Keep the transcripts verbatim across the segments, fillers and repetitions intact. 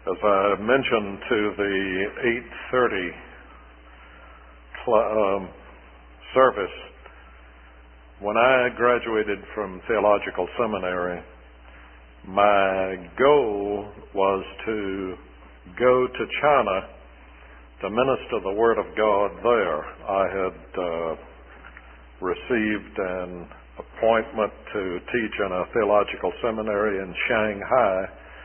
As I mentioned to the eight thirty cl- um, service, when I graduated from theological seminary, my goal was to go to China to minister the Word of God there. I had uh, received an appointment to teach in a theological seminary in Shanghai.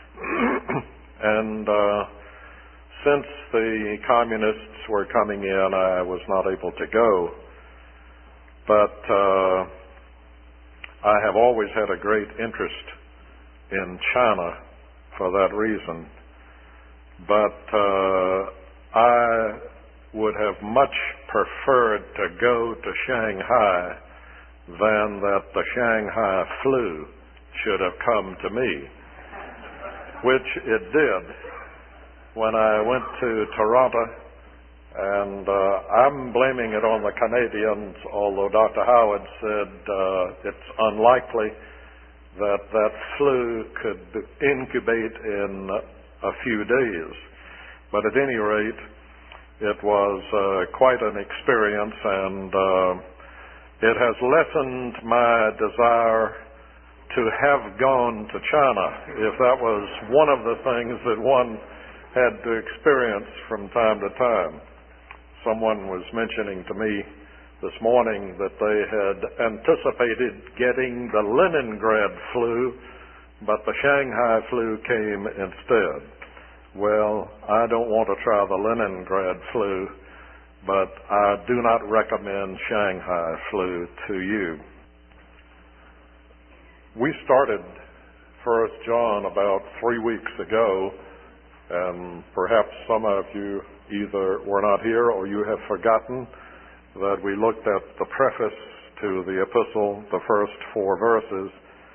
And uh, since the communists were coming in, I was not able to go. But uh, I have always had a great interest in China for that reason. But uh, I would have much preferred to go to Shanghai than that the Shanghai flu should have come to me, which it did when I went to Toronto, and uh, I'm blaming it on the Canadians, although Doctor Howard said uh, it's unlikely that that flu could incubate in a few days. But at any rate, it was uh, quite an experience, and uh, it has lessened my desire to have gone to China, if that was one of the things that one had to experience from time to time. Someone was mentioning to me this morning that they had anticipated getting the Leningrad flu, but the Shanghai flu came instead. Well, I don't want to try the Leningrad flu, but I do not recommend Shanghai flu to you. We started First John about three weeks ago, and perhaps some of you either were not here or you have forgotten that we looked at the preface to the epistle, the first four verses.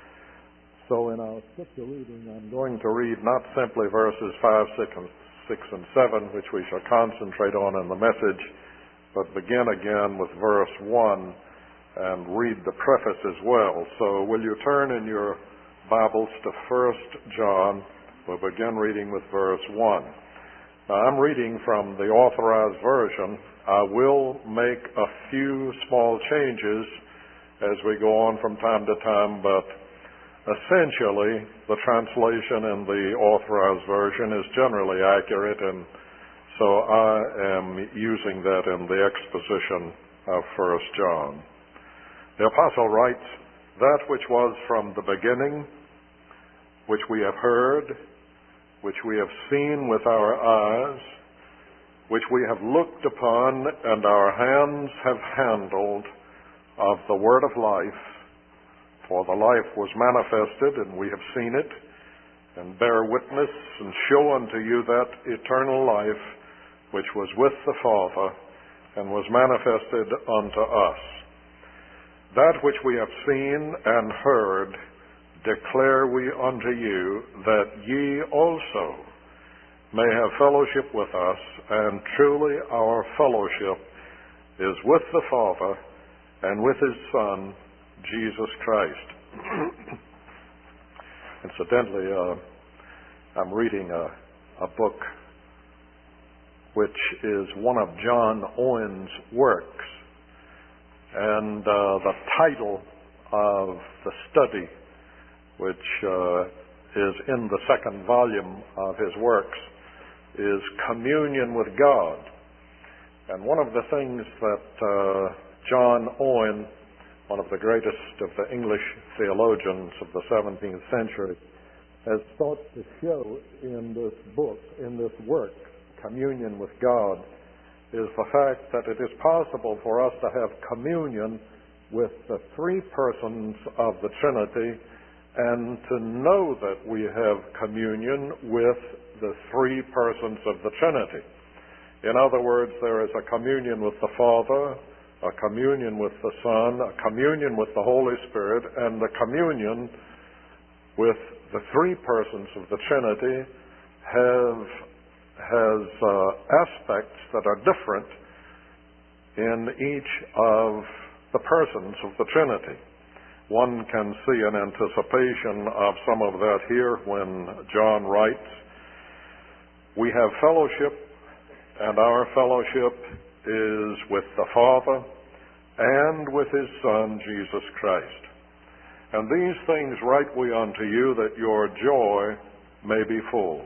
So in our scripture reading, I'm going to read not simply verses five, six, and six and seven, which we shall concentrate on in the message, but begin again with verse one and read the preface as well. So will you turn in your Bibles to First John? We'll begin reading with verse one. Now, I'm reading from the Authorized Version. I will make a few small changes as we go on from time to time, but essentially the translation in the Authorized Version is generally accurate, and so I am using that in the exposition of First John. The apostle writes, "That which was from the beginning, which we have heard, which we have seen with our eyes, which we have looked upon and our hands have handled of the word of life. For the life was manifested, and we have seen it, and bear witness and show unto you that eternal life which was with the Father and was manifested unto us. That which we have seen and heard declare we unto you, that ye also may have fellowship with us, and truly our fellowship is with the Father and with His Son, Jesus Christ." Incidentally, uh, I'm reading a, a book which is one of John Owen's works, and uh, the title of the study, which uh, is in the second volume of his works, is Communion with God. And one of the things that uh, John Owen, one of the greatest of the English theologians of the seventeenth century, has sought to show in this book, in this work, Communion with God, is the fact that it is possible for us to have communion with the three persons of the Trinity, and to know that we have communion with the three persons of the Trinity. In other words, there is a communion with the Father, a communion with the Son, a communion with the Holy Spirit, and the communion with the three persons of the Trinity have has uh, aspects that are different in each of the persons of the Trinity. One can see an anticipation of some of that here when John writes, We have fellowship, and our fellowship is with the Father and with His Son, Jesus Christ. And these things write we unto you, that your joy may be full.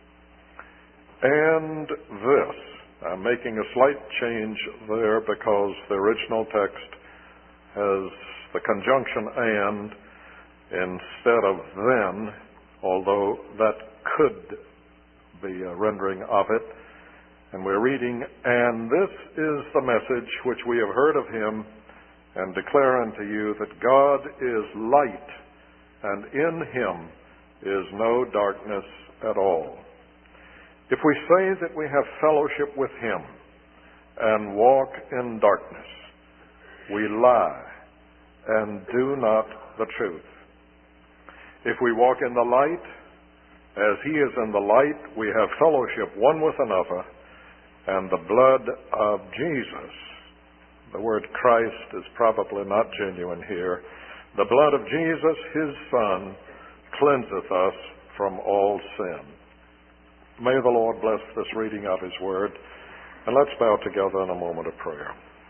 And this, I'm making a slight change there because the original text has the conjunction and instead of then, although that could be a rendering of it. And we're reading, and this is the message which we have heard of Him, and declare unto you that God is light, and in Him is no darkness at all. If we say that we have fellowship with Him and walk in darkness, we lie and do not the truth. If we walk in the light, as He is in the light, we have fellowship one with another, and the blood of Jesus, the word Christ is probably not genuine here, the blood of Jesus, His Son, cleanseth us from all sin. May the Lord bless this reading of His Word, and let's bow together in a moment of prayer.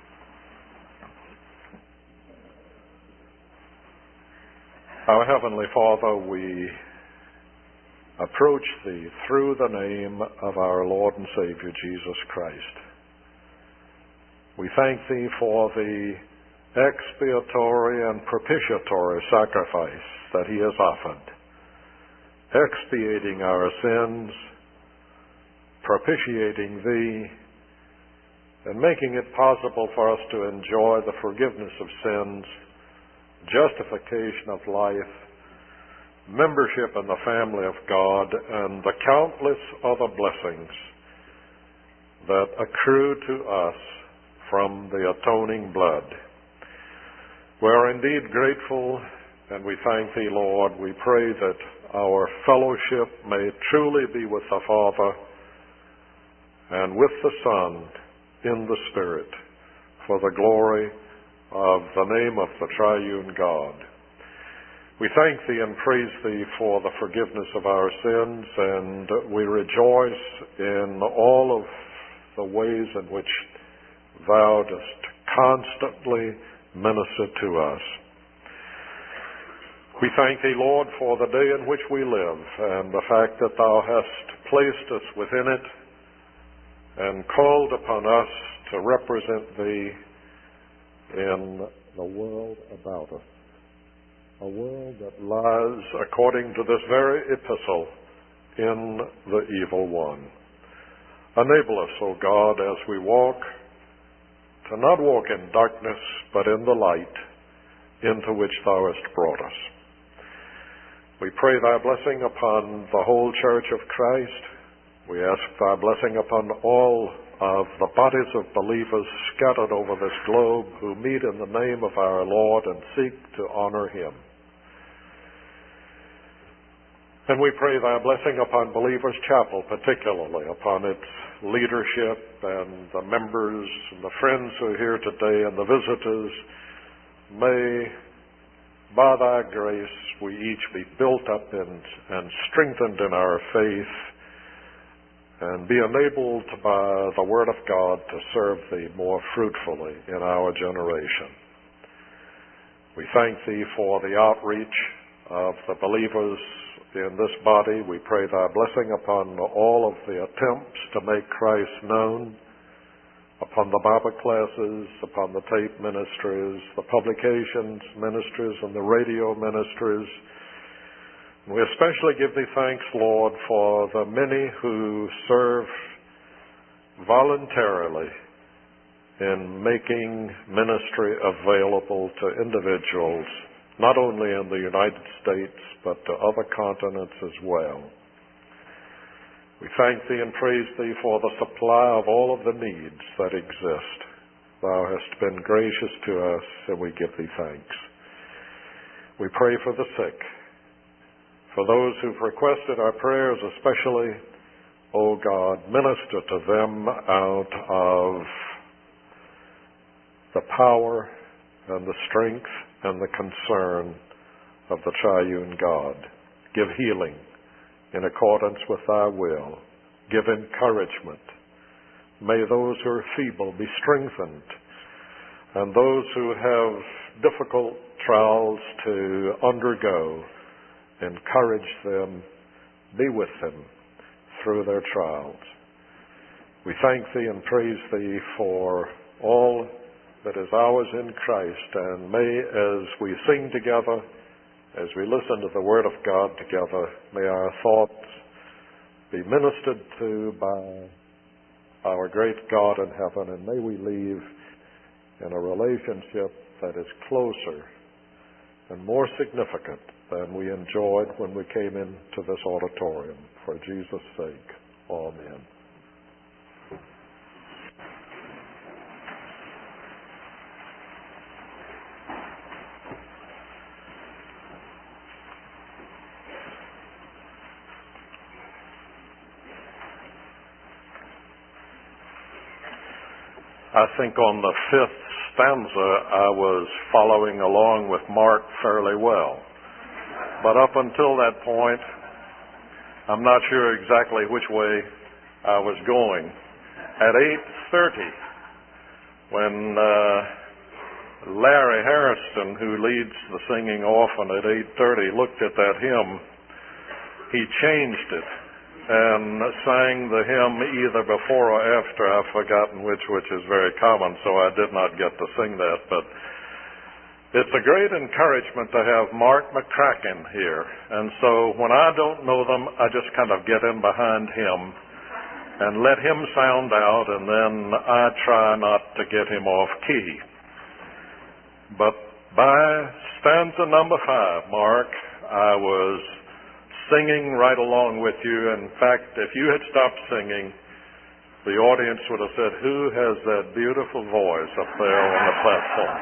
Our Heavenly Father, we approach Thee through the name of our Lord and Savior, Jesus Christ. We thank Thee for the expiatory and propitiatory sacrifice that He has offered, expiating our sins, propitiating Thee, and making it possible for us to enjoy the forgiveness of sins, justification of life, membership in the family of God, and the countless other blessings that accrue to us from the atoning blood. We are indeed grateful, and we thank Thee, Lord. We pray that our fellowship may truly be with the Father and with the Son in the Spirit, for the glory of the name of the triune God. We thank Thee and praise Thee for the forgiveness of our sins, and we rejoice in all of the ways in which Thou dost constantly minister to us. We thank Thee, Lord, for the day in which we live, and the fact that Thou hast placed us within it and called upon us to represent Thee in the world about us. A world that lies, according to this very epistle, in the evil one. Enable us, O God, as we walk, to not walk in darkness, but in the light into which Thou hast brought us. We pray Thy blessing upon the whole Church of Christ. We ask Thy blessing upon all of the bodies of believers scattered over this globe who meet in the name of our Lord and seek to honor Him. And we pray Thy blessing upon Believers Chapel, particularly upon its leadership and the members and the friends who are here today and the visitors. May, by Thy grace, we each be built up and, and strengthened in our faith and be enabled by the Word of God to serve Thee more fruitfully in our generation. We thank Thee for the outreach of the believers in this body. We pray Thy blessing upon all of the attempts to make Christ known, upon the Bible classes, upon the tape ministries, the publications ministries, and the radio ministries. We especially give Thee thanks, Lord, for the many who serve voluntarily in making ministry available to individuals, not only in the United States, but to other continents as well. We thank Thee and praise Thee for the supply of all of the needs that exist. Thou hast been gracious to us, and we give Thee thanks. We pray for the sick, for those who've requested our prayers especially. O God, minister to them out of the power and the strength and the concern of the triune God. Give healing in accordance with Thy will. give encouragement. May those who are feeble be strengthened, and those who have difficult trials to undergo, encourage them, be with them through their trials. We thank Thee and praise Thee for all that is ours in Christ, and may, as we sing together, as we listen to the Word of God together, may our thoughts be ministered to by our great God in heaven, and may we leave in a relationship that is closer and more significant than we enjoyed when we came into this auditorium. For Jesus' sake, amen. I think on the fifth stanza I was following along with Mark fairly well. But up until that point, I'm not sure exactly which way I was going. At eight thirty, when uh, Larry Harrison, who leads the singing often at eight thirty, looked at that hymn, he changed it and sang the hymn either before or after. I've forgotten which, which is very common, so I did not get to sing that. But it's a great encouragement to have Mark McCracken here. And so when I don't know them, I just kind of get in behind him and let him sound out, and then I try not to get him off key. But by stanza number five, Mark, I was singing right along with you. In fact, if you had stopped singing, the audience would have said, "Who has that beautiful voice up there on the platform?"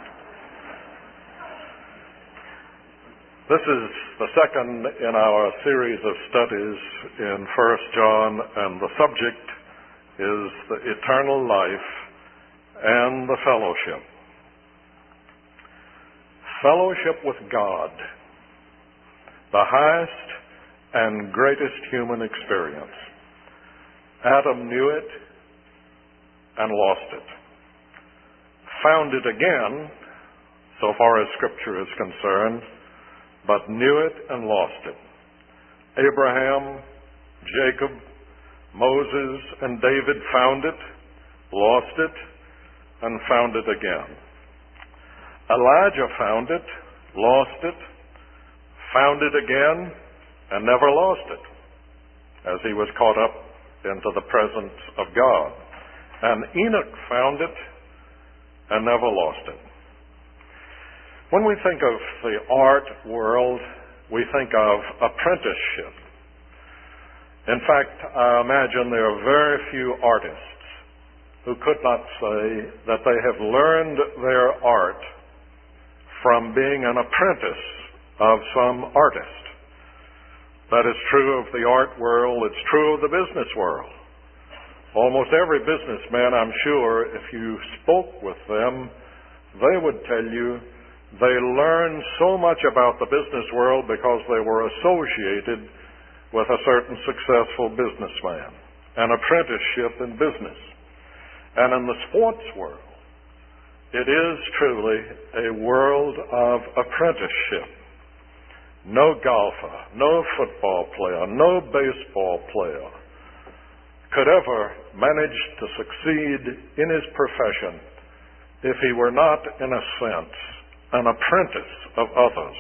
This is the second in our series of studies in First John, and the subject is the eternal life and the fellowship. Fellowship with God, the highest and greatest human experience. Adam knew it and lost it. Found it again, so far as Scripture is concerned, but knew it and lost it. Abraham, Jacob, Moses, and David found it, lost it, and found it again. Elijah found it, lost it, found it again, and never lost it, as he was caught up into the presence of God. And Enoch found it and never lost it. When we think of the art world, we think of apprenticeship. In fact, I imagine there are very few artists who could not say that they have learned their art from being an apprentice of some artist. That is true of the art world. It's true of the business world. Almost every businessman, I'm sure, if you spoke with them, they would tell you they learned so much about the business world because they were associated with a certain successful businessman, an apprenticeship in business. And in the sports world, it is truly a world of apprenticeship. No golfer, no football player, no baseball player could ever manage to succeed in his profession if he were not, in a sense, an apprentice of others.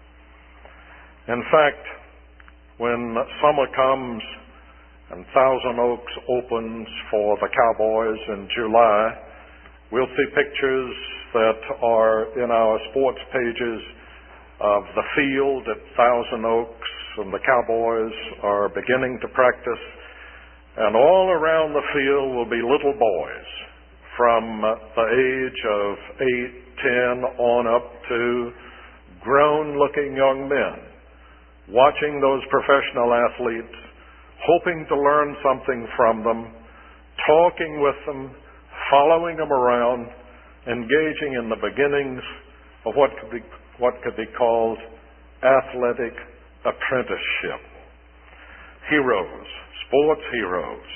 In fact, when summer comes and Thousand Oaks opens for the Cowboys in July, we'll see pictures that are in our sports pages of the field at Thousand Oaks, and the Cowboys are beginning to practice, and all around the field will be little boys from the age of eight, ten on up to grown-looking young men, watching those professional athletes, hoping to learn something from them, talking with them, following them around, engaging in the beginnings of what could be what could be called athletic apprenticeship. Heroes, sports heroes.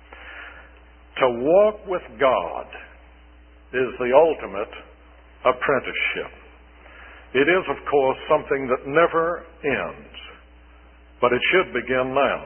To walk with God is the ultimate apprenticeship. It is, of course, something that never ends, but it should begin now.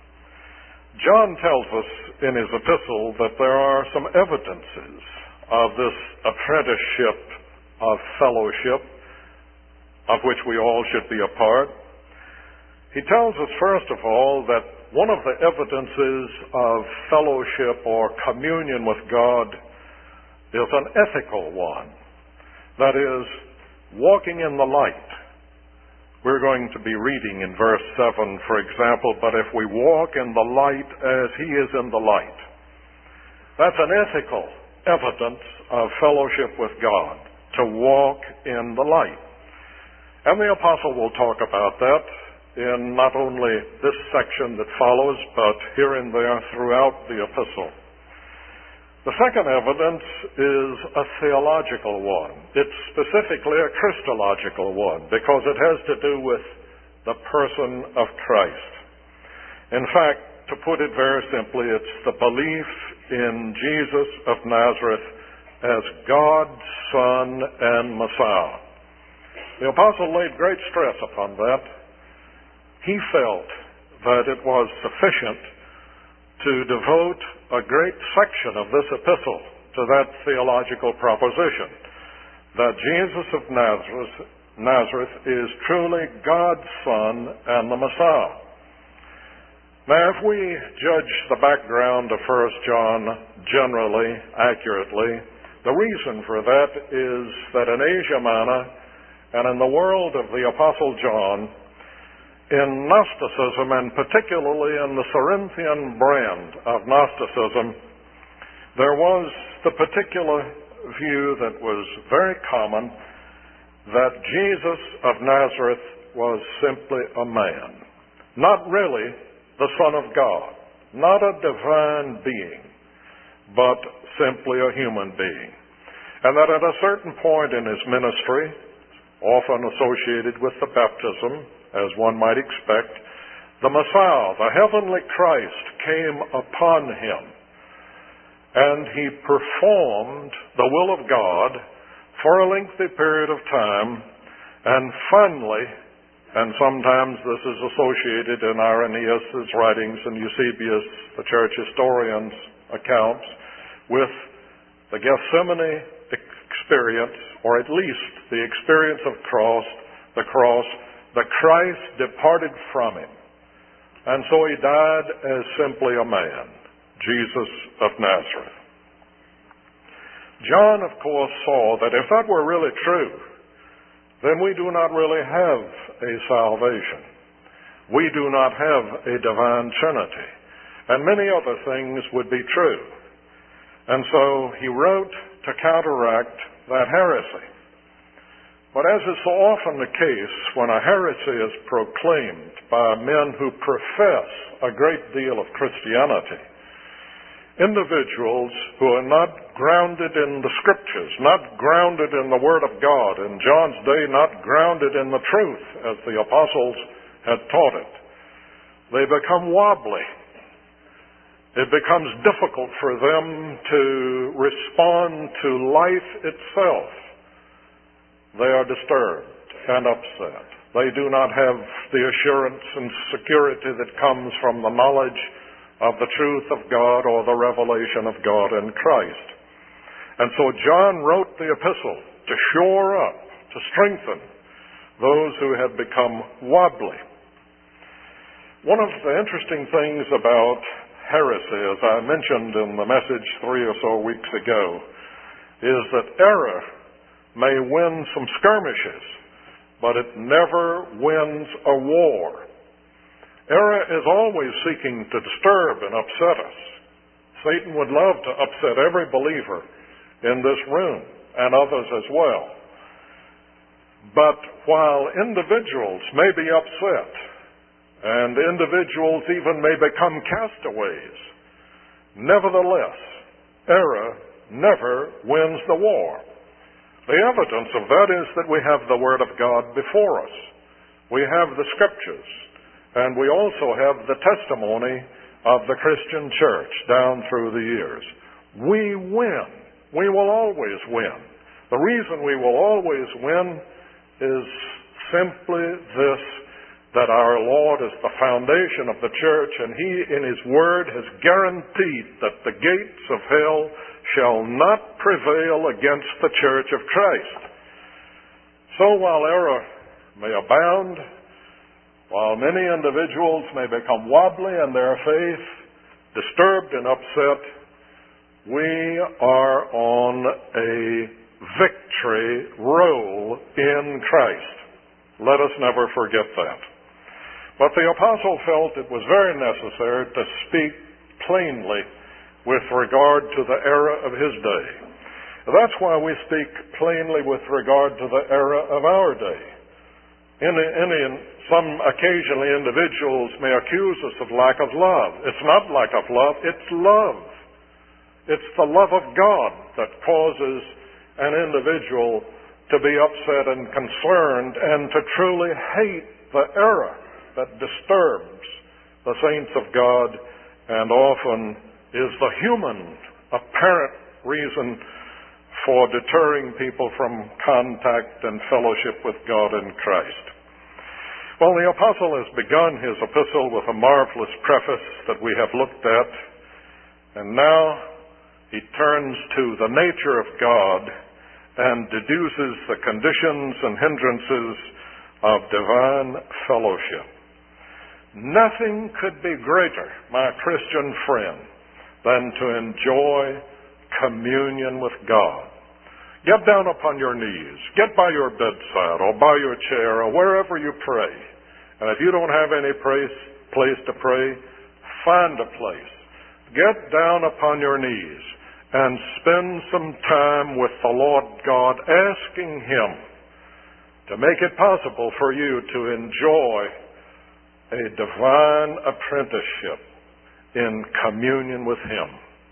John tells us in his epistle that there are some evidences of this apprenticeship of fellowship of which we all should be a part. He tells us, first of all, that one of the evidences of fellowship or communion with God is an ethical one. That is, walking in the light. We're going to be reading in verse seven, for example, but if we walk in the light as he is in the light. That's an ethical evidence of fellowship with God, to walk in the light. And the apostle will talk about that in not only this section that follows, but here and there throughout the epistle. The second evidence is a theological one. It's specifically a Christological one, because it has to do with the person of Christ. In fact, to put it very simply, it's the belief in Jesus of Nazareth as God's Son and Messiah. The apostle laid great stress upon that. He felt that it was sufficient to devote a great section of this epistle to that theological proposition, that Jesus of Nazareth, Nazareth is truly God's Son and the Messiah. Now, if we judge the background of First John generally, accurately, the reason for that is that in Asia Minor and in the world of the Apostle John, in Gnosticism, and particularly in the Cerinthian brand of Gnosticism, there was the particular view that was very common, that Jesus of Nazareth was simply a man, not really the Son of God, not a divine being, but simply a human being. And that at a certain point in his ministry, often associated with the baptism, as one might expect, the Messiah, the heavenly Christ, came upon him, and he performed the will of God for a lengthy period of time, and finally, and sometimes this is associated in Irenaeus' writings and Eusebius, the church historian's accounts, with the Gethsemane experience, or at least the experience of cross, the cross, the Christ departed from him. And so he died as simply a man, Jesus of Nazareth. John, of course, saw that if that were really true, then we do not really have a salvation. We do not have a divine Trinity. And many other things would be true. And so he wrote to counteract that heresy. But as is so often the case when a heresy is proclaimed by men who profess a great deal of Christianity, individuals who are not grounded in the Scriptures, not grounded in the Word of God, in John's day not grounded in the truth as the apostles had taught it, they become wobbly. It becomes difficult for them to respond to life itself. They are disturbed and upset. They do not have the assurance and security that comes from the knowledge of the truth of God or the revelation of God in Christ. And so John wrote the epistle to shore up, to strengthen those who had become wobbly. One of the interesting things about heresy, as I mentioned in the message three or so weeks ago, is that error may win some skirmishes, but it never wins a war. Error is always seeking to disturb and upset us. Satan would love to upset every believer in this room, and others as well. But while individuals may be upset, and individuals even may become castaways, nevertheless, error never wins the war. The evidence of that is that we have the Word of God before us. We have the Scriptures. And we also have the testimony of the Christian church down through the years. We win. We will always win. The reason we will always win is simply this, that our Lord is the foundation of the church, and He in His Word has guaranteed that the gates of hell shall not prevail against the church of Christ. So while error may abound, while many individuals may become wobbly in their faith, disturbed and upset, we are on a victory roll in Christ. Let us never forget that. But the apostle felt it was very necessary to speak plainly with regard to the era of his day. That's why we speak plainly with regard to the era of our day. In, in, in some occasionally individuals may accuse us of lack of love. It's not lack of love, it's love. It's the love of God that causes an individual to be upset and concerned and to truly hate the error that disturbs the saints of God and often is the human apparent reason for deterring people from contact and fellowship with God in Christ. Well, the apostle has begun his epistle with a marvelous preface that we have looked at, and now he turns to the nature of God and deduces the conditions and hindrances of divine fellowship. Nothing could be greater, my Christian friend, than to enjoy communion with God. Get down upon your knees. Get by your bedside or by your chair or wherever you pray. And if you don't have any place, place to pray, find a place. Get down upon your knees and spend some time with the Lord God, asking Him to make it possible for you to enjoy a divine apprenticeship in communion with Him.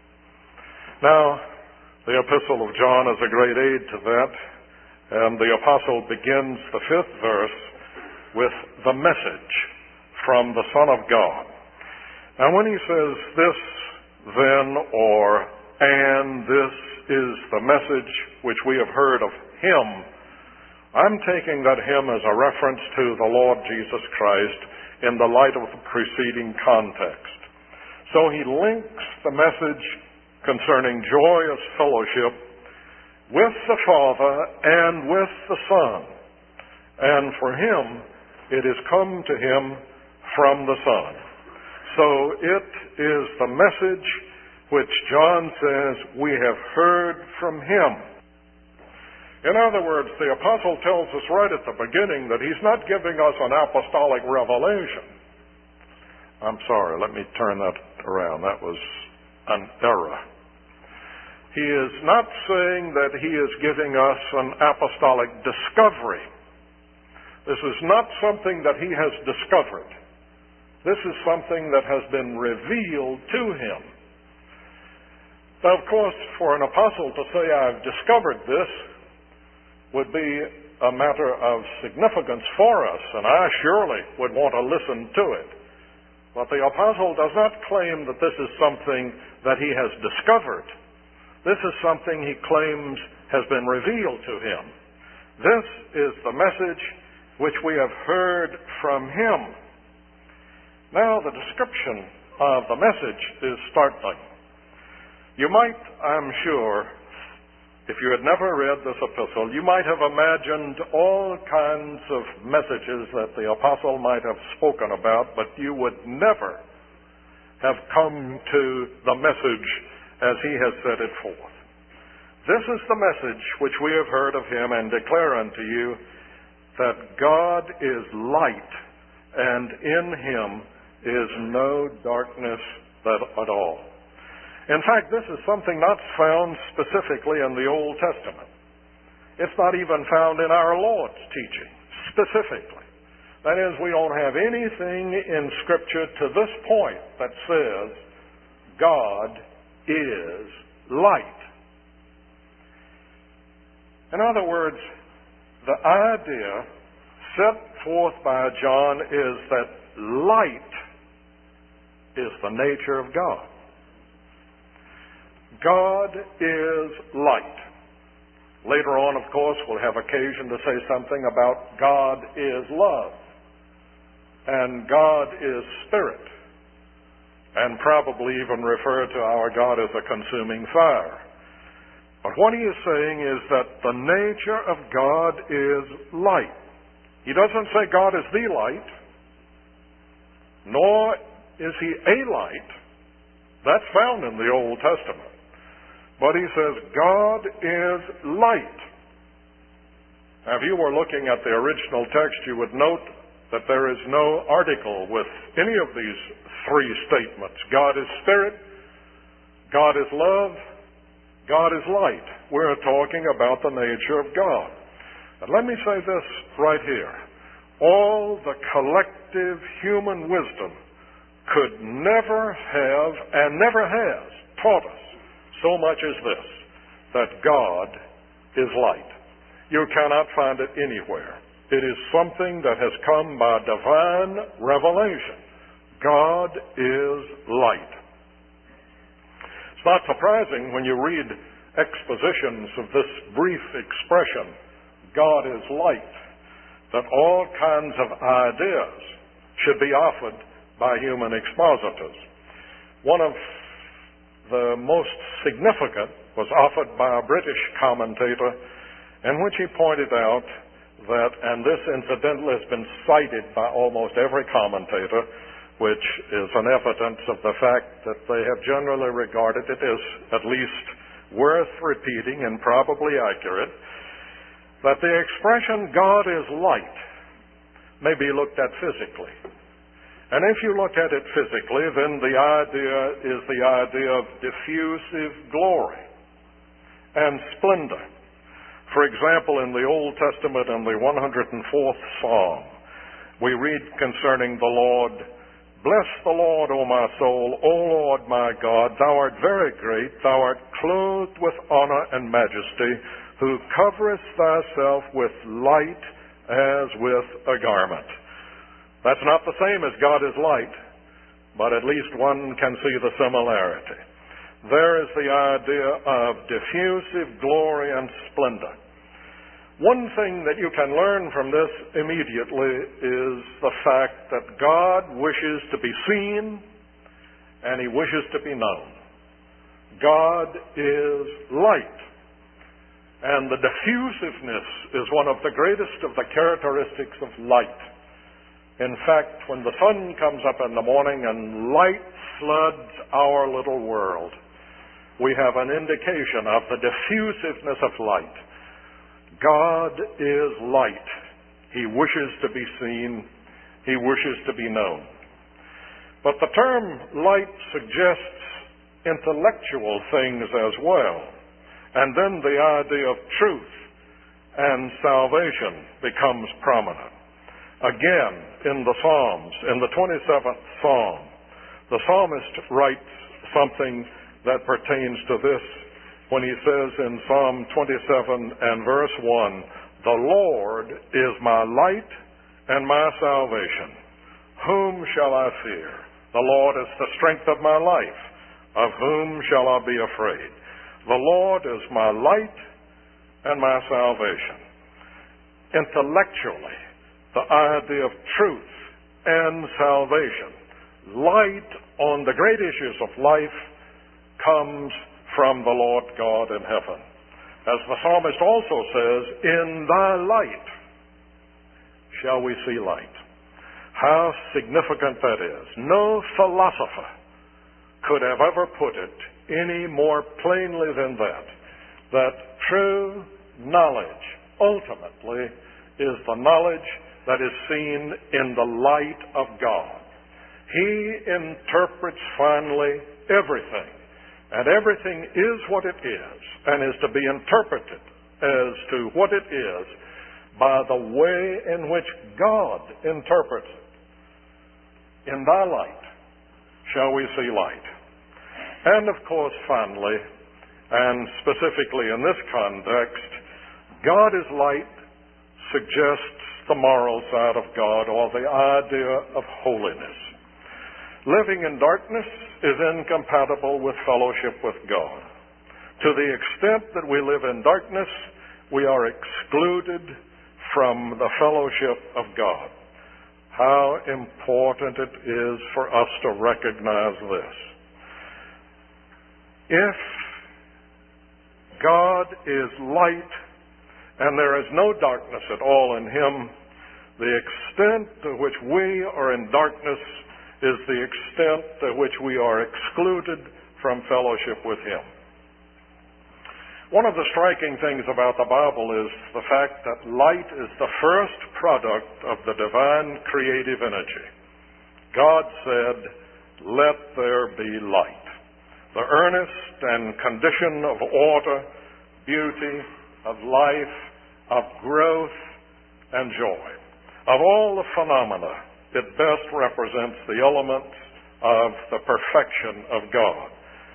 Now, the Epistle of John is a great aid to that, and the Apostle begins the fifth verse with the message from the Son of God. Now, when he says this, then, or and this is the message which we have heard of Him, I'm taking that Him as a reference to the Lord Jesus Christ in the light of the preceding context. So he links the message concerning joyous fellowship with the Father and with the Son. And for him, it has come to him from the Son. So it is the message which John says we have heard from him. In other words, the apostle tells us right at the beginning that he's not giving us an apostolic revelation. I'm sorry, let me turn that around. That was an error. He is not saying that he is giving us an apostolic discovery. This is not something that he has discovered. This is something that has been revealed to him. Now, of course, for an apostle to say, I've discovered this, would be a matter of significance for us, and I surely would want to listen to it. But the apostle does not claim that this is something that he has discovered. This is something he claims has been revealed to him. This is the message which we have heard from him. Now, the description of the message is startling. You might, I'm sure, if you had never read this epistle, you might have imagined all kinds of messages that the apostle might have spoken about, but you would never have come to the message as he has set it forth. This is the message which we have heard of him and declare unto you, that God is light, and in him is no darkness at all. In fact, this is something not found specifically in the Old Testament. It's not even found in our Lord's teaching, specifically. That is, we don't have anything in Scripture to this point that says God is light. In other words, the idea set forth by John is that light is the nature of God. God is light. Later on, of course, we'll have occasion to say something about God is love, and God is spirit, and probably even refer to our God as a consuming fire. But what he is saying is that the nature of God is light. He doesn't say God is the light, nor is he a light. That's found in the Old Testament. But he says God is light. Now, if you were looking at the original text, you would note that there is no article with any of these three statements. God is spirit, God is love, God is light. We're talking about the nature of God. And let me say this right here. All the collective human wisdom could never have and never has taught us so much as this, that God is light. You cannot find it anywhere. It is something that has come by divine revelation. God is light. It's not surprising when you read expositions of this brief expression, God is light, that all kinds of ideas should be offered by human expositors. One of the most significant was offered by a British commentator, in which he pointed out that, and this incidentally has been cited by almost every commentator, which is an evidence of the fact that they have generally regarded it as at least worth repeating and probably accurate, that the expression God is light may be looked at physically. And if you look at it physically, then the idea is the idea of diffusive glory and splendor. For example, in the Old Testament, in the one hundred fourth Psalm, we read concerning the Lord, "Bless the Lord, O my soul, O Lord my God, thou art very great, thou art clothed with honor and majesty, who coverest thyself with light as with a garment." That's not the same as God is light, but at least one can see the similarity. There is the idea of diffusive glory and splendor. One thing that you can learn from this immediately is the fact that God wishes to be seen and he wishes to be known. God is light, and the diffusiveness is one of the greatest of the characteristics of light. In fact, when the sun comes up in the morning and light floods our little world, we have an indication of the diffusiveness of light. God is light. He wishes to be seen. He wishes to be known. But the term light suggests intellectual things as well. And then the idea of truth and salvation becomes prominent. Again, in the Psalms, in the twenty-seventh Psalm, the psalmist writes something that pertains to this when he says in Psalm twenty-seven and verse one, "The Lord is my light and my salvation. Whom shall I fear? The Lord is the strength of my life. Of whom shall I be afraid? The Lord is my light and my salvation." Intellectually, the idea of truth and salvation, light on the great issues of life, comes from the Lord God in heaven. As the psalmist also says, "In thy light shall we see light." How significant that is. No philosopher could have ever put it any more plainly than that, that true knowledge ultimately is the knowledge that is seen in the light of God. He interprets finally everything, and everything is what it is, and is to be interpreted as to what it is by the way in which God interprets it. In thy light shall we see light. And of course, finally, and specifically in this context, God is light suggests the moral side of God, or the idea of holiness. Living in darkness is incompatible with fellowship with God. To the extent that we live in darkness, we are excluded from the fellowship of God. How important it is for us to recognize this. If God is light and there is no darkness at all in Him, the extent to which we are in darkness is the extent to which we are excluded from fellowship with Him. One of the striking things about the Bible is the fact that light is the first product of the divine creative energy. God said, "Let there be light." The earnest and condition of order, beauty, of life, of growth, and joy. Of all the phenomena, it best represents the elements of the perfection of God.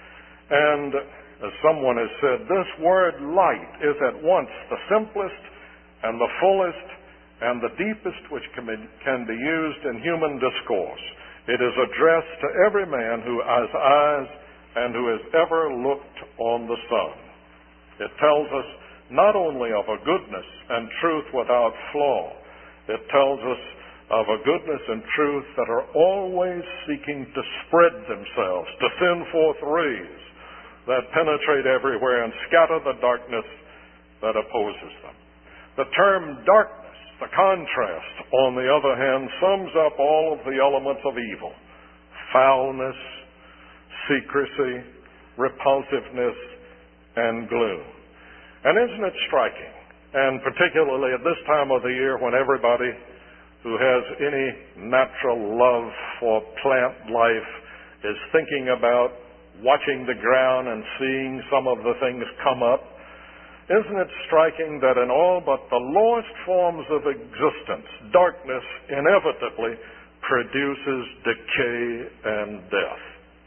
And as someone has said, this word light is at once the simplest and the fullest and the deepest which can be, can be used in human discourse. It is addressed to every man who has eyes and who has ever looked on the sun. It tells us not only of a goodness and truth without flaw, it tells us of a goodness and truth that are always seeking to spread themselves, to send forth rays that penetrate everywhere and scatter the darkness that opposes them. The term darkness, the contrast, on the other hand, sums up all of the elements of evil: foulness, secrecy, repulsiveness, and gloom. And isn't it striking, and particularly at this time of the year when everybody who has any natural love for plant life is thinking about watching the ground and seeing some of the things come up, isn't it striking that in all but the lowest forms of existence, darkness inevitably produces decay and death?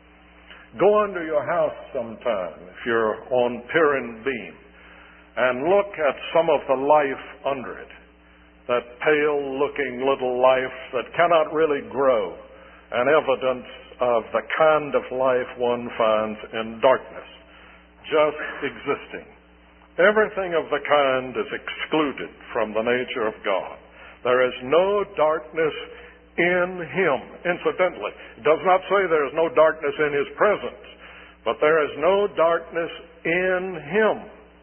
Go under your house sometime, if you're on pier and beam, and look at some of the life under it. That pale-looking little life that cannot really grow, an evidence of the kind of life one finds in darkness, just existing. Everything of the kind is excluded from the nature of God. There is no darkness in Him. Incidentally, it does not say there is no darkness in His presence, but there is no darkness in Him.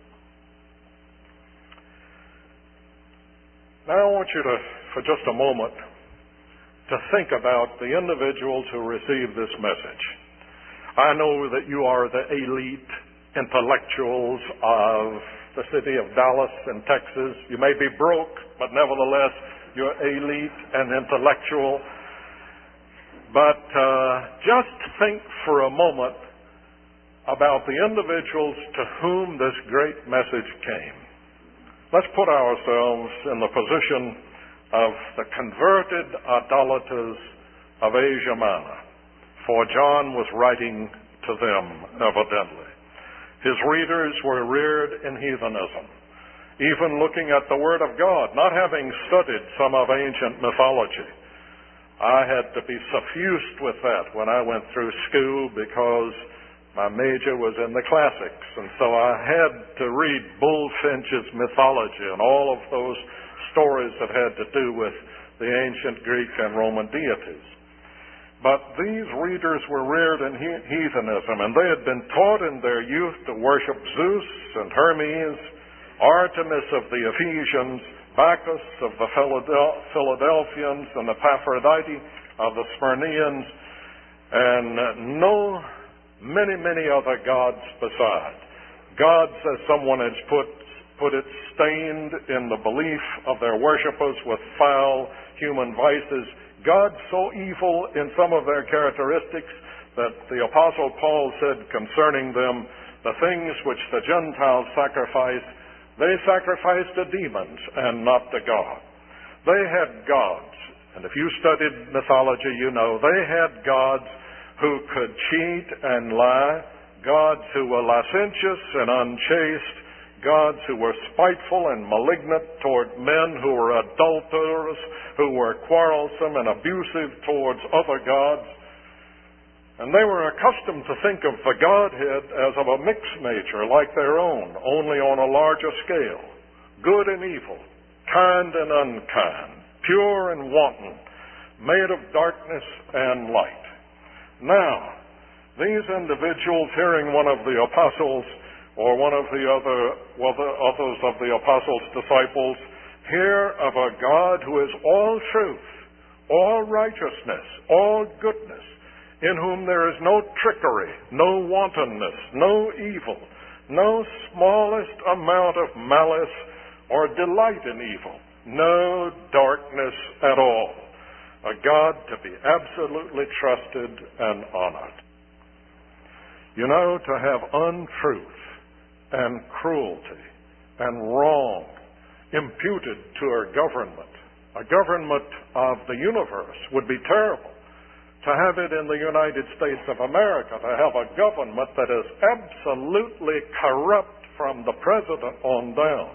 Now I want you to, for just a moment, to think about the individuals who receive this message. I know that you are the elite intellectuals of the city of Dallas in Texas. You may be broke, but nevertheless, you're elite and intellectual. But uh, just think for a moment about the individuals to whom this great message came. Let's put ourselves in the position of the converted idolaters of Asia Minor, for John was writing to them, evidently. His readers were reared in heathenism, even looking at the Word of God, not having studied some of ancient mythology. I had to be suffused with that when I went through school because my major was in the classics, and so I had to read Bulfinch's mythology and all of those stories that had to do with the ancient Greek and Roman deities. But these readers were reared in heathenism, and they had been taught in their youth to worship Zeus and Hermes, Artemis of the Ephesians, Bacchus of the Philadelphians, and Epaphroditus of the Smyrnians, and no many, many other gods beside. Gods, as someone has put, put it, stained in the belief of their worshipers with foul human vices. Gods so evil in some of their characteristics that the Apostle Paul said concerning them, the things which the Gentiles sacrifice, they sacrifice to demons and not to God. They had gods, and if you studied mythology, you know, they had gods who could cheat and lie, gods who were licentious and unchaste, gods who were spiteful and malignant toward men, who were adulterers, who were quarrelsome and abusive towards other gods. And they were accustomed to think of the Godhead as of a mixed nature like their own, only on a larger scale. Good and evil, kind and unkind, pure and wanton, made of darkness and light. Now, these individuals, hearing one of the apostles or one of the other, well, the others of the apostles' disciples, hear of a God who is all truth, all righteousness, all goodness, in whom there is no trickery, no wantonness, no evil, no smallest amount of malice or delight in evil, no darkness at all. A God to be absolutely trusted and honored. You know, to have untruth and cruelty and wrong imputed to our government, a government of the universe, would be terrible. To have it in the United States of America, to have a government that is absolutely corrupt from the president on down.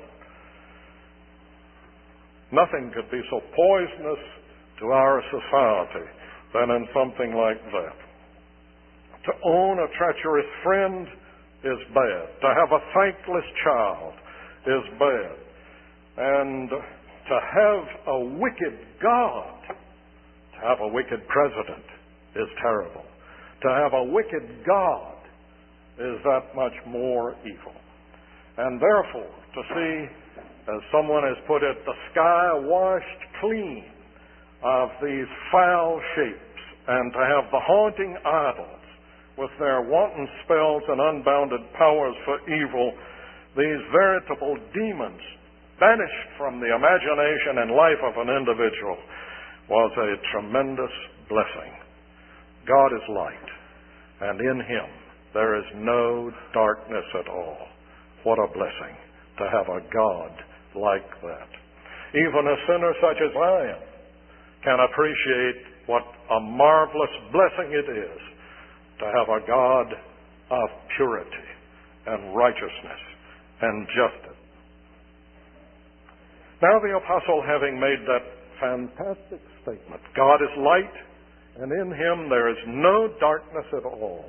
Nothing could be so poisonous to our society than in something like that. To own a treacherous friend is bad. To have a thankless child is bad. And to have a wicked God, to have a wicked president, is terrible. To have a wicked God is that much more evil. And therefore, to see, as someone has put it, the sky washed clean of these foul shapes, and to have the haunting idols with their wanton spells and unbounded powers for evil, these veritable demons banished from the imagination and life of an individual, was a tremendous blessing. God is light, and in Him there is no darkness at all. What a blessing to have a God like that. Even a sinner such as I am can appreciate what a marvelous blessing it is to have a God of purity and righteousness and justice. Now the apostle, having made that fantastic statement, God is light, and in Him there is no darkness at all,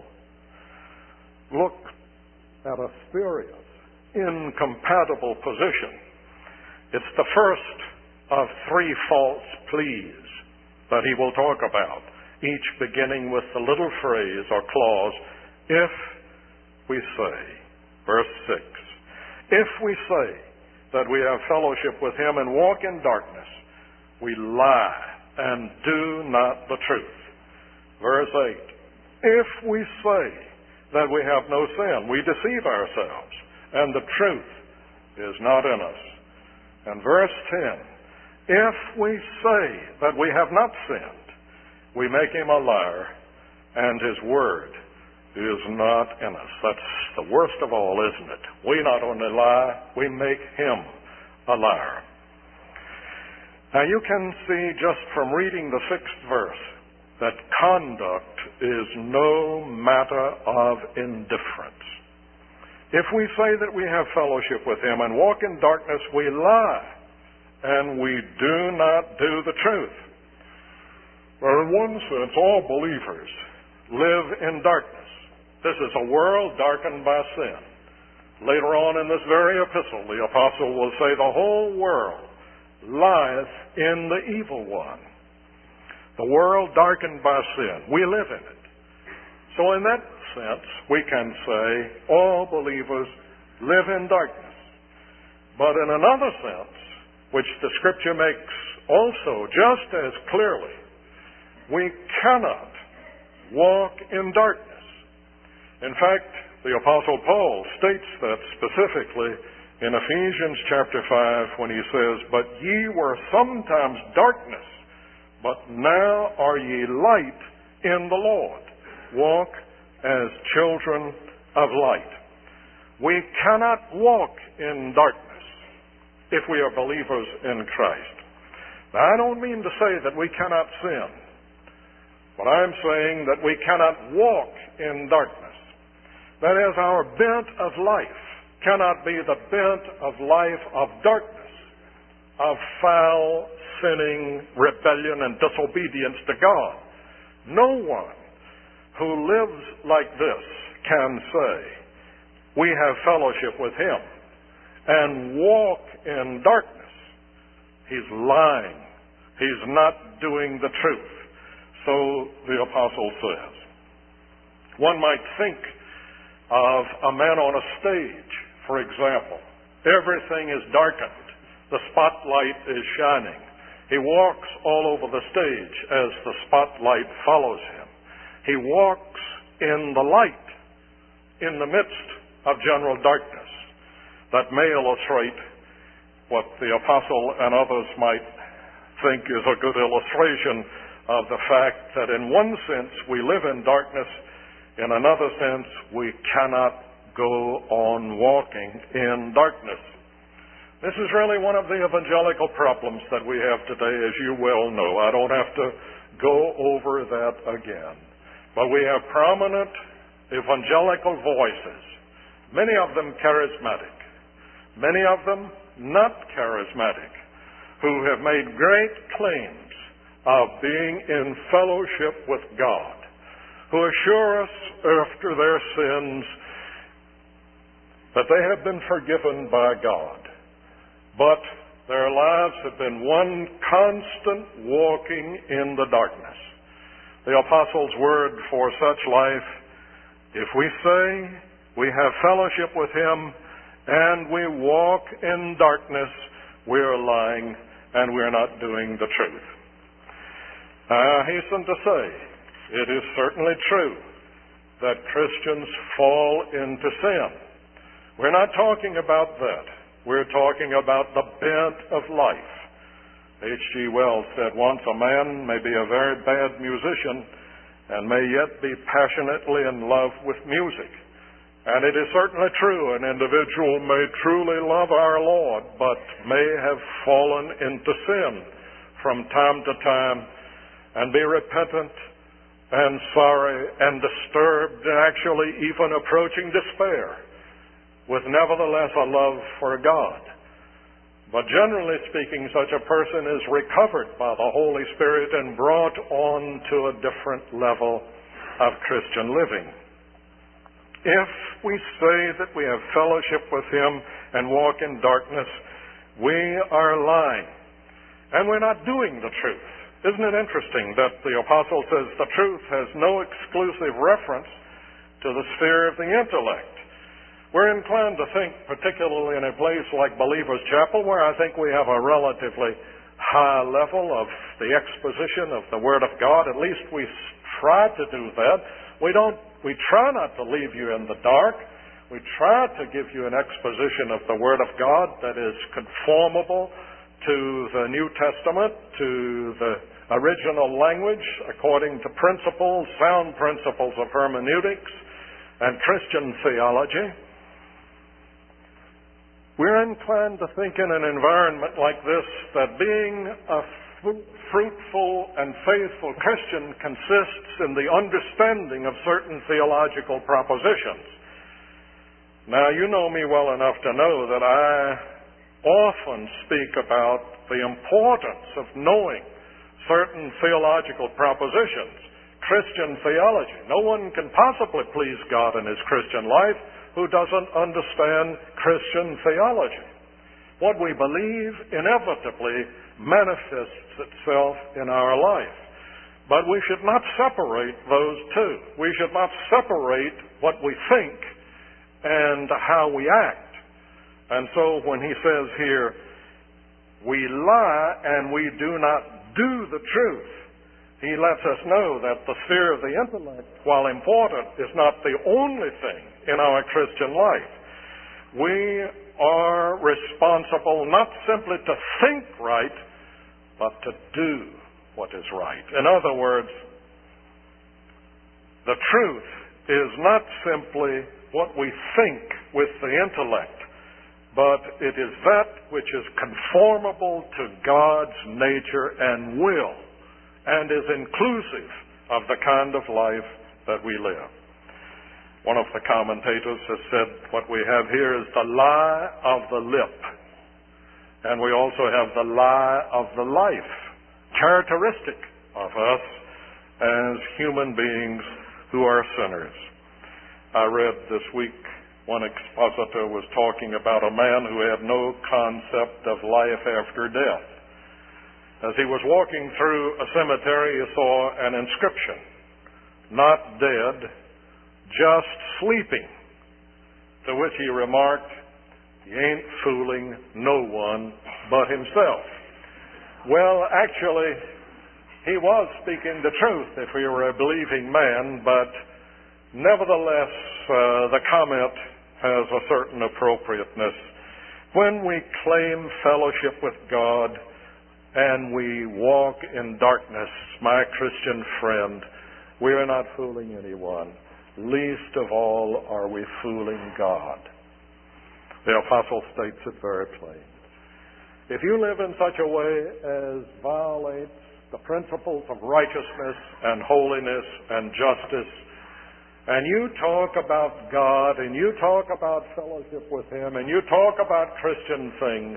look at a spurious, incompatible position. It's the first of three false pleas that he will talk about, each beginning with the little phrase or clause, if we say. Verse six. If we say that we have fellowship with Him and walk in darkness, we lie and do not the truth. Verse eight. If we say that we have no sin, we deceive ourselves, and the truth is not in us. And verse ten. If we say that we have not sinned, we make Him a liar, and His word is not in us. That's the worst of all, isn't it? We not only lie, we make Him a liar. Now you can see just from reading the sixth verse that conduct is no matter of indifference. If we say that we have fellowship with Him and walk in darkness, we lie, and we do not do the truth. Well, in one sense, all believers live in darkness. This is a world darkened by sin. Later on in this very epistle, the apostle will say the whole world lieth in the evil one. The world darkened by sin. We live in it. So in that sense, we can say all believers live in darkness. But in another sense, which the Scripture makes also just as clearly, we cannot walk in darkness. In fact, the Apostle Paul states that specifically in Ephesians chapter five when he says, "But ye were sometimes darkness, but now are ye light in the Lord. Walk as children of light." We cannot walk in darkness if we are believers in Christ. Now, I don't mean to say that we cannot sin, but I'm saying that we cannot walk in darkness. That is, our bent of life cannot be the bent of life of darkness, of foul, sinning, rebellion, and disobedience to God. No one who lives like this can say, we have fellowship with him, and walk in darkness, he's lying. He's not doing the truth. So the apostle says. One might think of a man on a stage, for example. Everything is darkened. The spotlight is shining. He walks all over the stage as the spotlight follows him. He walks in the light in the midst of general darkness. That may illustrate what the apostle and others might think is a good illustration of the fact that in one sense we live in darkness, in another sense we cannot go on walking in darkness. This is really one of the evangelical problems that we have today, as you well know. I don't have to go over that again. But we have prominent evangelical voices, many of them charismatic, many of them not charismatic, who have made great claims of being in fellowship with God, who assure us after their sins that they have been forgiven by God, but their lives have been one constant walking in the darkness. The apostle's word for such life, if we say we have fellowship with him and we walk in darkness, we are lying and we're not doing the truth. I hasten to say, it is certainly true that Christians fall into sin. We're not talking about that. We're talking about the bent of life. H G Wells said once, a man may be a very bad musician and may yet be passionately in love with music. And it is certainly true, an individual may truly love our Lord, but may have fallen into sin from time to time and be repentant and sorry and disturbed and actually even approaching despair, with nevertheless a love for God. But generally speaking, such a person is recovered by the Holy Spirit and brought on to a different level of Christian living. If we say that we have fellowship with him and walk in darkness, we are lying. And we're not doing the truth. Isn't it interesting that the apostle says the truth has no exclusive reference to the sphere of the intellect? We're inclined to think, particularly in a place like Believers Chapel, where I think we have a relatively high level of the exposition of the Word of God. At least we try to do that. We don't. We try not to leave you in the dark. We try to give you an exposition of the Word of God that is conformable to the New Testament, to the original language, according to principles, sound principles of hermeneutics and Christian theology. We're inclined to think in an environment like this that being a fruitful and faithful Christian consists in the understanding of certain theological propositions. Now, you know me well enough to know that I often speak about the importance of knowing certain theological propositions, Christian theology. No one can possibly please God in his Christian life who doesn't understand Christian theology. What we believe inevitably manifests itself in our life. But we should not separate those two. We should not separate what we think and how we act. And so when he says here, we lie and we do not do the truth, he lets us know that the sphere of the intellect, while important, is not the only thing in our Christian life. We are responsible not simply to think right, but to do what is right. In other words, the truth is not simply what we think with the intellect, but it is that which is conformable to God's nature and will, and is inclusive of the kind of life that we live. One of the commentators has said what we have here is the lie of the lip. And we also have the lie of the life, characteristic of us as human beings who are sinners. I read this week one expositor was talking about a man who had no concept of life after death. As he was walking through a cemetery, he saw an inscription, "Not dead, just sleeping," to which he remarked, "He ain't fooling no one but himself." Well, actually, he was speaking the truth if he were a believing man, but nevertheless, uh, the comment has a certain appropriateness. When we claim fellowship with God and we walk in darkness, my Christian friend, we are not fooling anyone. Least of all are we fooling God. The apostle states it very plain. If you live in such a way as violates the principles of righteousness and holiness and justice, and you talk about God, and you talk about fellowship with Him, and you talk about Christian things,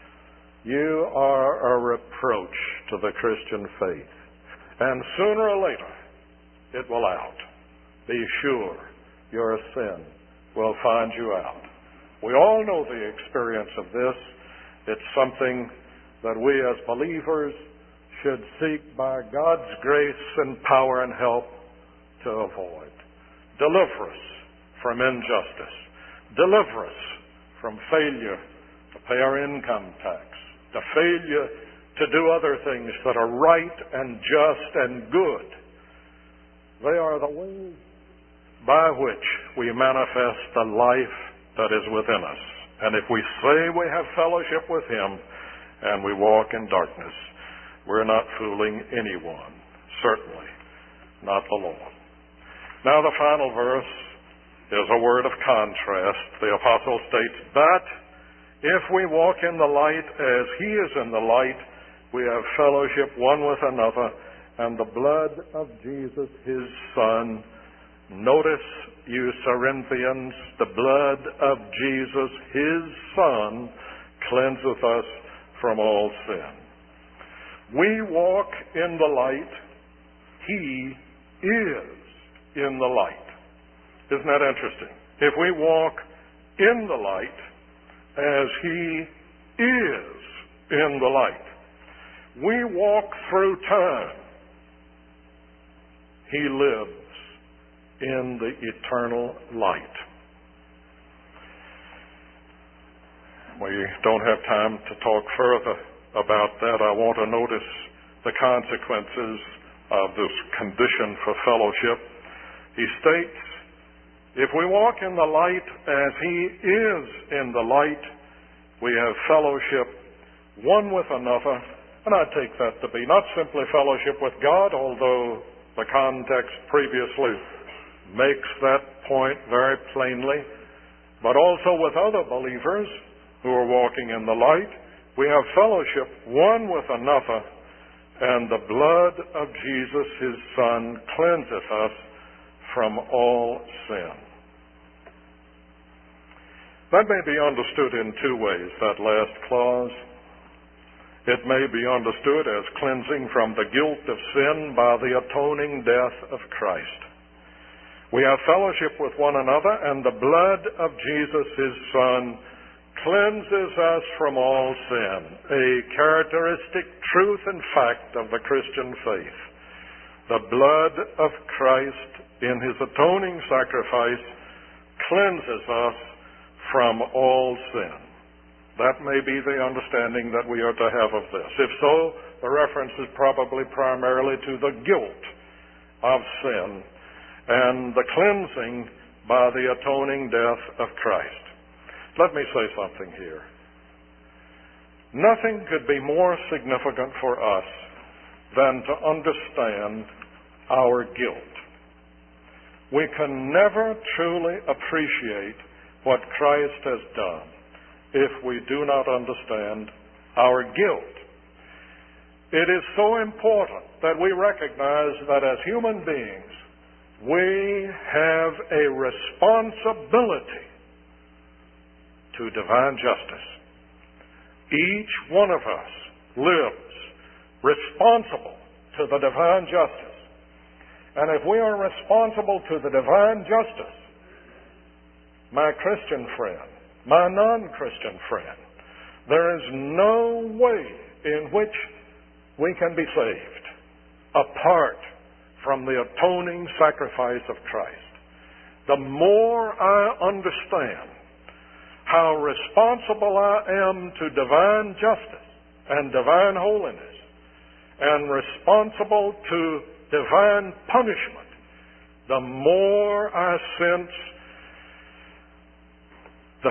you are a reproach to the Christian faith. And sooner or later, it will out. Be sure your sin will find you out. We all know the experience of this. It's something that we as believers should seek by God's grace and power and help to avoid. Deliver us from injustice. Deliver us from failure to pay our income tax, to failure to do other things that are right and just and good. They are the ways by which we manifest the life that is within us. And if we say we have fellowship with Him and we walk in darkness, we're not fooling anyone, certainly not the Lord. Now the final verse is a word of contrast. The apostle states, "But if we walk in the light as He is in the light, we have fellowship one with another, and the blood of Jesus, His Son," notice, you Corinthians, the blood of Jesus, His Son, cleanseth us from all sin. We walk in the light. He is in the light. Isn't that interesting? If we walk in the light as He is in the light, we walk through time. He lives in the eternal light. We don't have time to talk further about that. I want to notice the consequences of this condition for fellowship. He states, if we walk in the light as He is in the light, we have fellowship one with another. And I take that to be not simply fellowship with God, although the context previously makes that point very plainly, but also with other believers who are walking in the light. We have fellowship one with another, and the blood of Jesus, His Son, cleanseth us from all sin. That may be understood in two ways, that last clause. It may be understood as cleansing from the guilt of sin by the atoning death of Christ. We have fellowship with one another, and the blood of Jesus, His Son, cleanses us from all sin, a characteristic truth and fact of the Christian faith. The blood of Christ in His atoning sacrifice cleanses us from all sin. That may be the understanding that we are to have of this. If so, the reference is probably primarily to the guilt of sin and the cleansing by the atoning death of Christ. Let me say something here. Nothing could be more significant for us than to understand our guilt. We can never truly appreciate what Christ has done if we do not understand our guilt. It is so important that we recognize that as human beings, we have a responsibility to divine justice. Each one of us lives responsible to the divine justice. And if we are responsible to the divine justice, my Christian friend, my non-Christian friend, there is no way in which we can be saved apart from the atoning sacrifice of Christ. The more I understand how responsible I am to divine justice and divine holiness, and responsible to divine punishment, the more I sense the,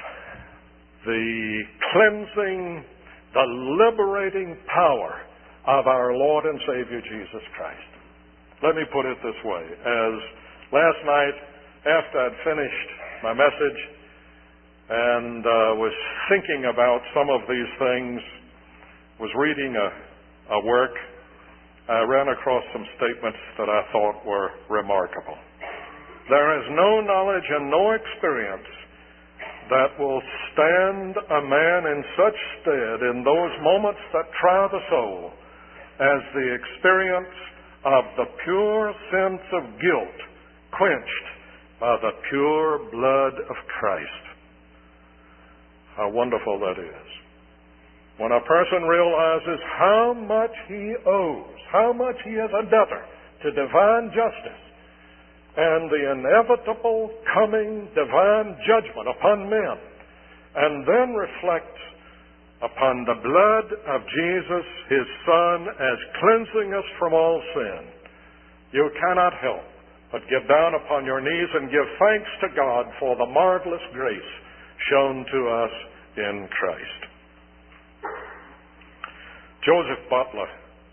the cleansing, the liberating power of our Lord and Savior Jesus Christ. Let me put it this way. As last night, after I'd finished my message and uh, was thinking about some of these things, was reading a, a work, I ran across some statements that I thought were remarkable. There is no knowledge and no experience that will stand a man in such stead in those moments that try the soul as the experience of the pure sense of guilt quenched by the pure blood of Christ. How wonderful that is. When a person realizes how much he owes, how much he is a debtor to divine justice, and the inevitable coming divine judgment upon men, and then reflects upon the blood of Jesus, His Son, as cleansing us from all sin, you cannot help but get down upon your knees and give thanks to God for the marvelous grace shown to us in Christ. Joseph Butler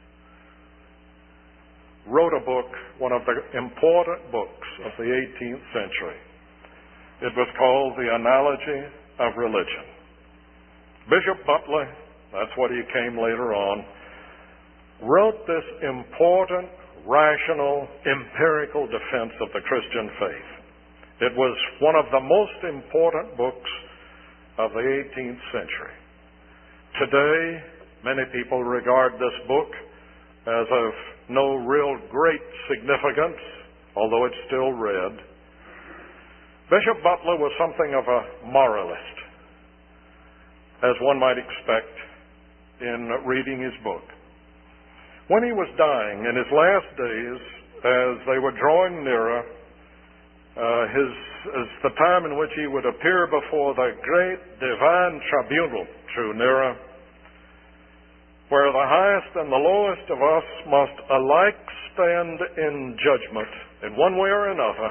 wrote a book, one of the important books of the eighteenth century. It was called The Analogy of Religion. Bishop Butler, that's what he came later on, wrote this important, rational, empirical defense of the Christian faith. It was one of the most important books of the eighteenth century. Today, many people regard this book as of no real great significance, although it's still read. Bishop Butler was something of a moralist, as one might expect in reading his book. When he was dying in his last days, as they were drawing nearer, uh, his, as the time in which he would appear before the great divine tribunal drew nearer, where the highest and the lowest of us must alike stand in judgment in one way or another,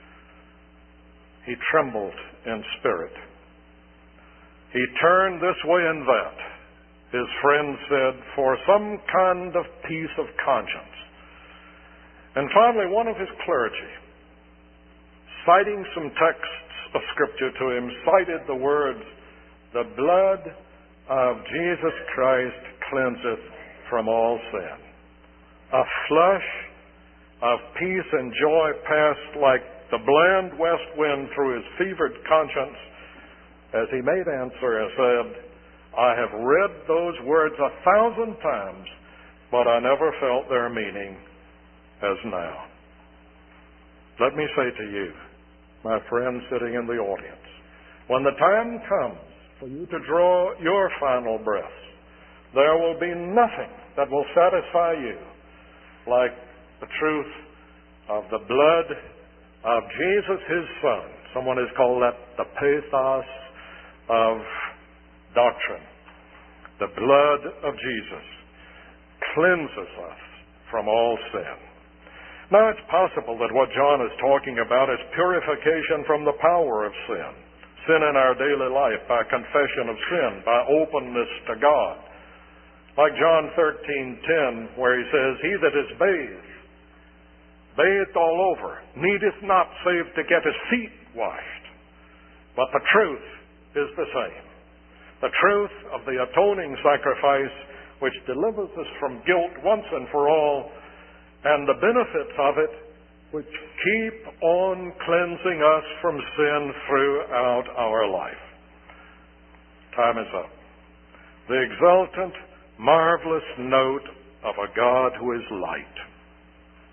he trembled in spirit. He turned this way and that, his friend said, for some kind of peace of conscience. And finally, one of his clergy, citing some texts of Scripture to him, cited the words, "The blood of Jesus Christ cleanseth from all sin." A flush of peace and joy passed like the bland west wind through his fevered conscience as he made answer and said, "I have read those words a thousand times, but I never felt their meaning as now." Let me say to you, my friend sitting in the audience, when the time comes for you to draw your final breaths, there will be nothing that will satisfy you like the truth of the blood of Jesus, His Son. Someone has called that the pathos of doctrine. The blood of Jesus cleanses us from all sin. Now, it's possible that what John is talking about is purification from the power of sin. Sin in our daily life by confession of sin, by openness to God. Like John thirteen ten, where he says, "He that is bathed, bathed all over, needeth not save to get his feet washed." But the truth is the same. The truth of the atoning sacrifice which delivers us from guilt once and for all, and the benefits of it which keep on cleansing us from sin throughout our life. Time is up. The exultant, marvelous note of a God who is light.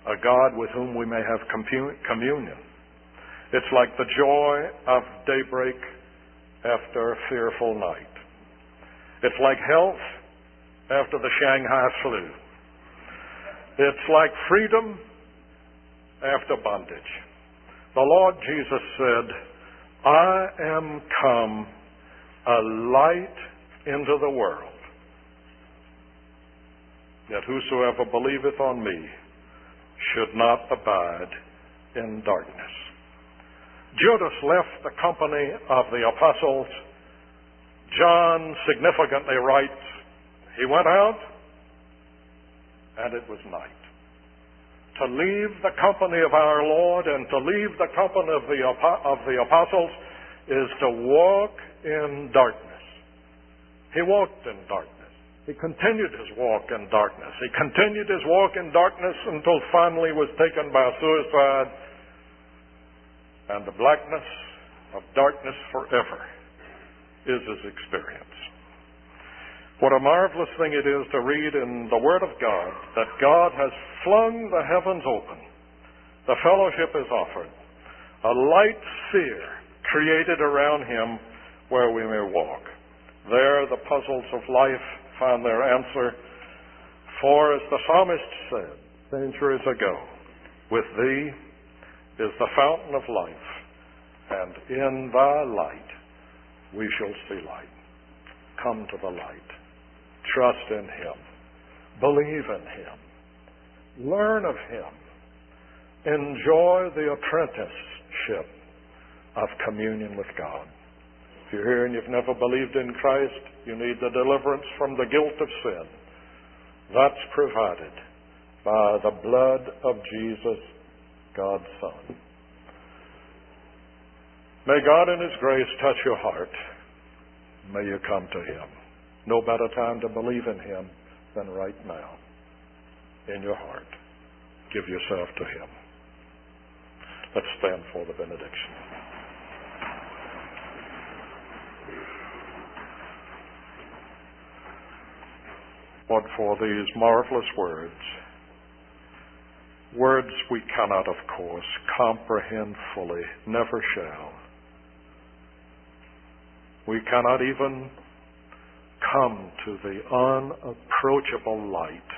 a God with whom we may have communion. It's like the joy of daybreak after a fearful night. It's like health after the Shanghai flu. It's like freedom after bondage. The Lord Jesus said, I am come a light into the world, that whosoever believeth on me should not abide in darkness. Judas left the company of the apostles. John significantly writes, he went out and it was night. To leave the company of our Lord and to leave the company of the, of the apostles is to walk in darkness. He walked in darkness. He continued his walk in darkness. He continued his walk in darkness until finally he was taken by suicide, and the blackness of darkness forever is his experience. What a marvelous thing it is to read in the Word of God that God has flung the heavens open. The fellowship is offered. A light sphere created around him where we may walk. There the puzzles of life find their answer. For as the psalmist said centuries ago, with thee is the fountain of life, and in thy light we shall see light. Come to the light. Trust in him. Believe in him. Learn of him. Enjoy the apprenticeship of communion with God. If you're here and you've never believed in Christ, you need the deliverance from the guilt of sin. That's provided by the blood of Jesus, God's Son. May God in his grace touch your heart. May you come to him. No better time to believe in him than right now. In your heart. Give yourself to him. Let's stand for the benediction. Lord, for these marvelous words, words we cannot, of course, comprehend fully, never shall. We cannot even come to the unapproachable light.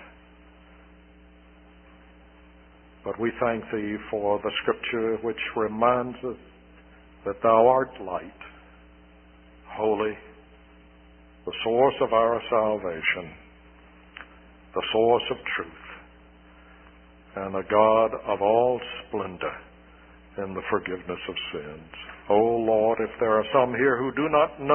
But we thank thee for the scripture which reminds us that thou art light, holy, the source of our salvation, the source of truth, and a God of all splendor in the forgiveness of sins. O Lord, if there are some here who do not know